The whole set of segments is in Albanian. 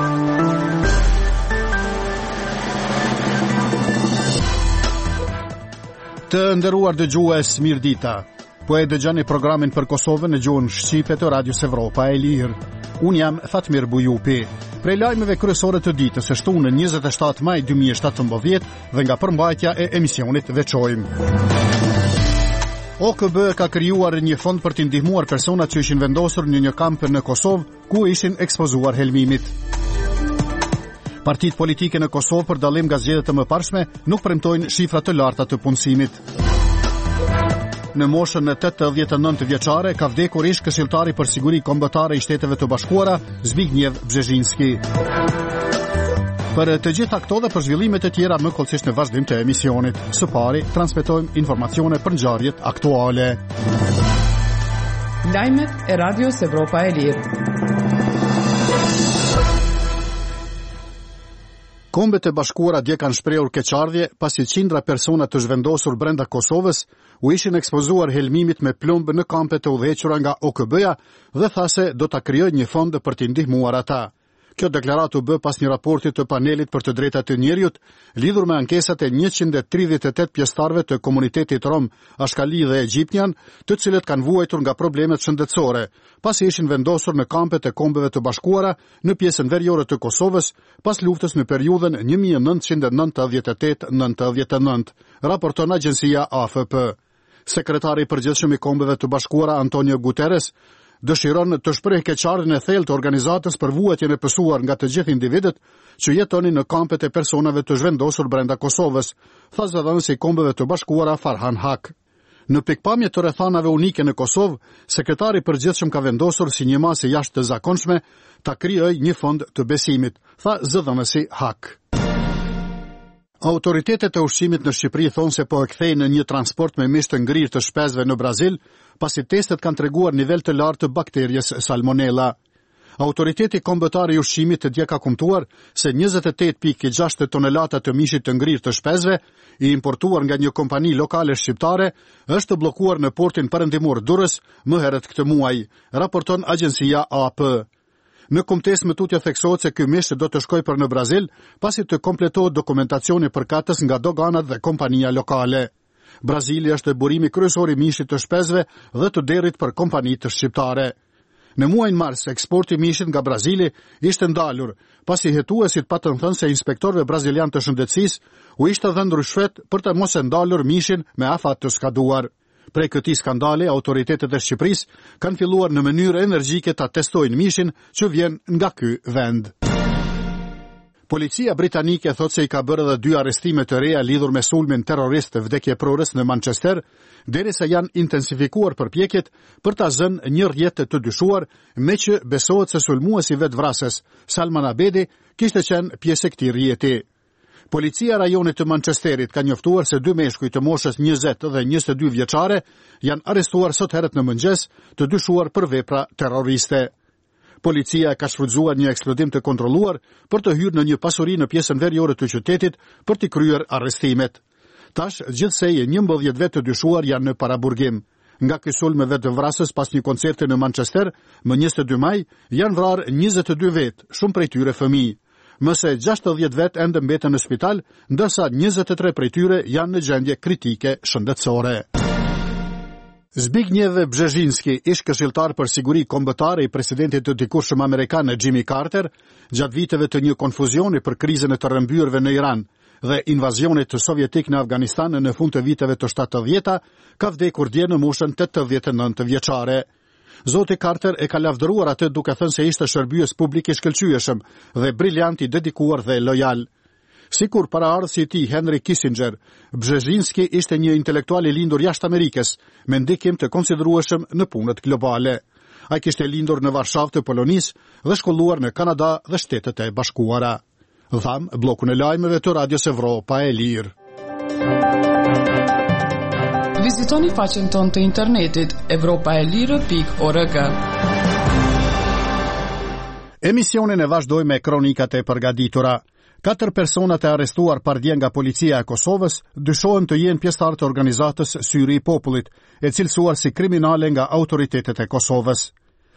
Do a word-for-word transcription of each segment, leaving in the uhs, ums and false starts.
Të nderuar dëgjues, mirëdita. Po e dëgjoni programin për Kosovën në gjuhën shqipe të Radios Evropa e Lirë. Unë jam Fatmir Bujupi. Prej lajmeve kryesore të ditës së shtunën njëzet e shtatë maj dy mijë e shtatëmbëdhjetë dhe nga përmbajtja e emisionit veçojmë. O K B ka krijuar një fond për të ndihmuar personat që ishin vendosur në një kamp në Kosovë ku ishin ekspozuar helmimit. Partitë politike në Kosovë, për dallim nga zgjedhjet e mëparshme, nuk premtojnë shifra të larta të punësimit. Në moshën e tetëdhjetë e nëntë vjeçare ka vdekur ish këshilltari për siguri kombëtare i Shteteve të Bashkuara, Zbigniew Brzezинski. Për të gjitha këto dhe për zhvillime të tjera më kollësisht në vazhdim të emisionit. Së pari, transmetojmë informacione për ngjarjet aktuale. Lajmet e Radios Evropa e Lirë. Kombet e Bashkuara dje kanë shprehur keqardhje pasi qindra persona të zhvendosur brenda Kosovës u ishin ekspozuar helmimit me plumb në kampe të udhëhequra nga O K B-ja dhe tha se do ta krijojë një fond për t'i ndihmuar ata. Kjo deklaratë u bë pas një raporti të panelit për të drejtat e njerëzit lidhur me ankesat e njëqind e tridhjetë e tetë pjesëtarëve të komunitetit rom, ashkali dhe egjiptian, të cilët kanë vuajtur nga problemet shëndetësore, pasi ishin vendosur në kampet e Kombeve të Bashkuara në pjesën veriore të Kosovës pas luftës në periudhën një mijë e nëntëqind e nëntëdhjetë e tetë deri në nëntëdhjetë e nëntë, raporton agjencia A F P. Sekretari i përgjithshëm i Kombeve të Bashkuara Antonio Guterres dëshiron të shprehë keqardhjen e thellë të organizatës për vuajtjen e pësuar nga të gjithë individët që jetonin në kampet e personave të zhvendosur brenda Kosovës, tha zëdhënësi i Kombeve të Bashkuara Farhan Haq. Në pikpamje të rrethanave unike në Kosovë, sekretari i përgjithshëm ka vendosur si një masë jashtë të zakonshme ta krijojë një fond të besimit, tha zëdhënësi Haq. Autoritetet e ushqimit në Shqipëri thonë se po e kthejnë në një transport me mish të ngrirë të shpesve në Brazil, pasi testet kanë treguar nivel të lartë të bakterjes Salmonella. Autoriteti kombëtar i ushqimit të dje ka kumtuar se njëzet e tetë pikë gjashtë tonelata të mishit të ngrirë të shpesve, i importuar nga një kompani lokale shqiptare, është bllokuar në portin perëndimor Durrës më herët këtë muaj, raporton agjencia A P. Në kumtesë më tutje theksohet se ky mish do të shkojë për në Brazil, pasi të kompletohet dokumentacioni përkatës nga doganat dhe kompania lokale. Brazili është burimi kryesor i mishit të shpesve dhe të derrit për kompanitë shqiptare. Në muajin mars, eksporti i mishit nga Brazili ishte ndalur, pasi hetuesit patën thënë se inspektorëve brazilian të shëndetësisë u ishte dhënë rishfet për të mos e ndalur mishin me afat të skaduar. Prej këtij skandali, autoritetet e Shqipërisë kanë filluar në mënyrë energjike ta testojnë mishin që vjen nga ky vend. Policia britanike thotë se i ka bërë edhe dy arrestime të reja lidhur me sulmin terrorist vdekjeprorës në Manchester, derisa janë intensifikuar përpjekjet për ta zënë një rrjet të dyshuar, me që besohet se sulmuesi vetvrasës, Salman Abedi, kishte qenë pjesë e këtij rrjeti. Policia e rajonit të Manchesterit ka njoftuar se dy meshkuj të moshës njëzet dhe njëzet e dy vjeçare janë arrestuar sot herët në mëngjes të dyshuar për vepra terroriste. Policia ka shfrytzuar një eksplodim të kontrolluar për të hyrë në një pasuri në pjesën veriore të qytetit për të kryer arrestimet. Tash, gjithsej njëmbëdhjetë vetë të dyshuar janë në paraburgim. Nga ky sulm me vetvrasës pas një koncerti në Manchester, më njëzet e dy maj, janë vrarë njëzet e dy vetë, shumë prej tyre fëmijë. Mëse gjashtëdhjetë vetë ende mbeten në spital, ndërsa njëzet e tre prej tyre janë në gjendje kritike shëndetësore. Zbigniew Brzezинski, ish këshilltar për siguri kombëtare i presidentit të dikurshëm amerikan Jimmy Carter, gjatë viteve të një konfuzioni për krizën e të rrëmbyrëve në Iran dhe invazionit të sovjetik në Afganistan në fund të viteve të shtatëdhjeta, ka vdekur dje në moshën tetëdhjetë e nëntë vjeçare. Zoti Carter e ka lavdëruar atë duke thënë se ishte shërbyes publik i shkëlqyeshëm dhe briljant i dedikuar dhe lojal. Sikur paraardhësi i tij Henry Kissinger, Brzezинski ishte një intelektual i lindur jashtë Amerikës, me ndikim të konsiderueshëm në punët globale. Ai kishte lindur në Varshavë të Polonisë dhe shkolluar në Kanada dhe Shtetet e Bashkuara. Dham bllokun e lajmeve të Radios Evropa e Lirë. Vizitoni faqen tonë të internetit evropaelire pikë org. Emisionin e vazhdoj me kronikat e përgatitura. Katër personat e arrestuar pardje nga policia e Kosovës dyshohen të jenë pjesëtar të organizatës Syri i Popullit, e cilësuar si kriminale nga autoritetet e Kosovës.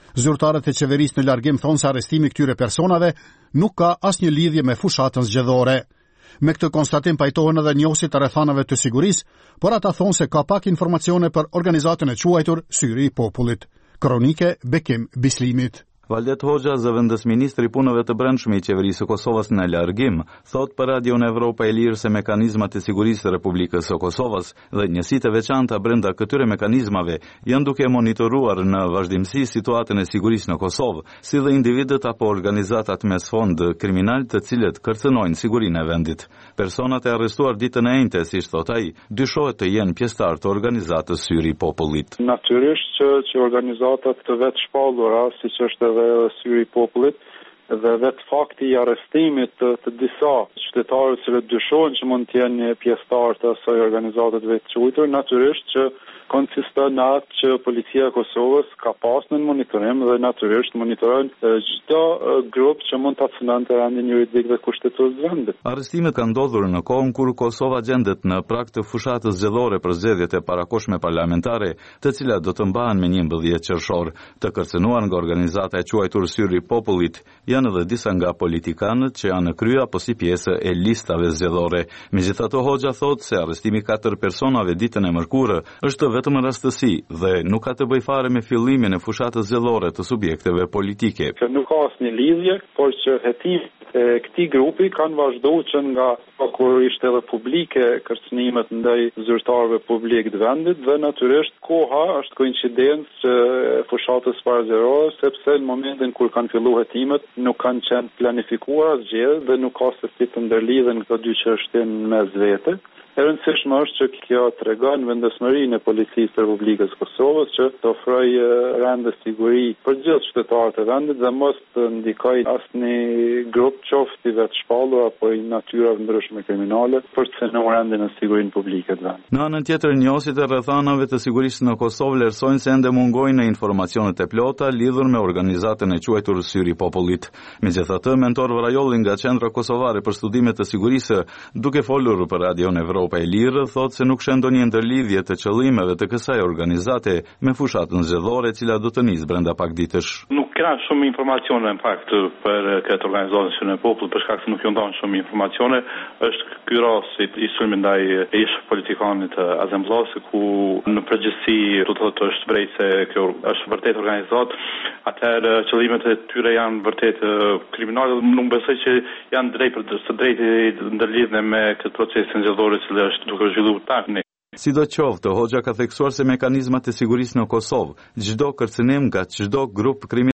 Zyrtarët e qeverisë në largim thonë se arrestimi këtyre personave nuk ka asnjë lidhje me fushatën zgjedhore. Me këtë konstatim pajtohen edhe njohësit të rrethanave të sigurisë, por ata thonë se ka pak informacione për organizatën e quajtur Syri i Popullit. Kronike Bekim Bislimit. Valdet Hoxha, zëvendës ministri i punëve të brendshme i qeverisë së Kosovës në largim, thot për Radion Evropa e Lirë se mekanizmat e sigurisë të Republikës së Kosovës dhe njësitë e veçanta brenda këtyre mekanizmave janë duke monitoruar në vazhdimsi situatën e sigurisë në Kosovë, si dhe individët apo organizatat me sfond kriminal të cilët kërcënojnë sigurinë e vendit. Personat e arrestuar ditën e njëjtë, siç thot ai, dyshohet të jenë pjesëtar të organizatës Syri i Popullit. Natyrisht që, që organizatat të vetë shpallura, siç është edhe Syri i Popullit, dhe vetë fakti i arrestimit të, të disa qytetarë që dyshohen që mund të jenë pjesëtar të asaj organizate të vetë quajtur, natyrisht që konsiston në atë që policia e Kosovës ka pasur në monitorim dhe natyrisht monitorojnë çdo grup që mund ta cënonte rendin juridik dhe kushtetues të vendit. Arrestimet kanë ndodhur në kohën kur Kosova gjendet në prag të fushatës zgjedhore për zgjedhjet e parakohshme parlamentare, të cilat do të mbahen me njëmbëdhjetë qershor. Të kërcënuar nga organizata e quajtur Syri i Popullit janë edhe disa nga politikanët që janë në krye apo si pjesë e listave zgjedhore. Megjithatë, Hoxha thotë se arrestimi katër personave ditën e mërkurë është vetëm rastësi dhe nuk ka të bëjë fare me fillimin e fushatës zgjedhore të subjekteve politike. Që nuk ka asnjë lidhje, por që hetimet e këtij grupi kanë vazhduar që nga kur ishte edhe publike kërcënimet ndaj zyrtarëve publik të vendit dhe natyrisht koha është koincidencë që fushatës parazgjedhore, sepse në momentin kur kanë filluar hetimet nuk kanë qenë planifikuara zgjedhjet dhe nuk ka se si të ndërlidhen këto dy çështje mes vete. E rëndësishme është që kjo tregon vendosmërinë e policisë të Republikës së Kosovës që të ofrojë rend dhe siguri për gjithë qytetarët e vendit dhe mos të ndikojë asnjë grup qoftë i vetë shpallur apo i natyrave ndryshme kriminale për të cënuar rendin e sigurinë publike të vendit. Në anën tjetër, njohësit e rrethanave të sigurisë në Kosovë vlerësojnë se ende mungojnë informacionet e plota lidhur me organizatën e quajtur Syri i Popullit. Megjithatë, mentor Vrajolli nga Qendra Kosovare për Studime të Sigurisë, duke folur për Radion Evropa e Lirë, thotë se nuk shën ndonjë ndërlidhje të qëllimeve të kësaj organizate me fushatën zgjedhore, e cila do të nisë brenda pak ditësh. Nuk kena shumë informacione në fakt për këtë organizatë Syri i Popullit, për shkak se nuk ju ndonë shumë informacione. Është ky rast i sulmit ndaj ish politikanit Azem Vllasi, ku në përgjithësi do të thotë është vërtet se kjo është vërtet organizatë, atëherë qëllimet e tyre janë vërtet kriminale. Nuk besoj që janë drejt për së drejti ndërlidhje me këtë procesin zgjedhor që është duke zhvilluar tani. Sidoqoftë, Hoxha ka theksuar se mekanizmat e sigurisë në Kosovë, çdo kërcënim nga çdo grup kriminal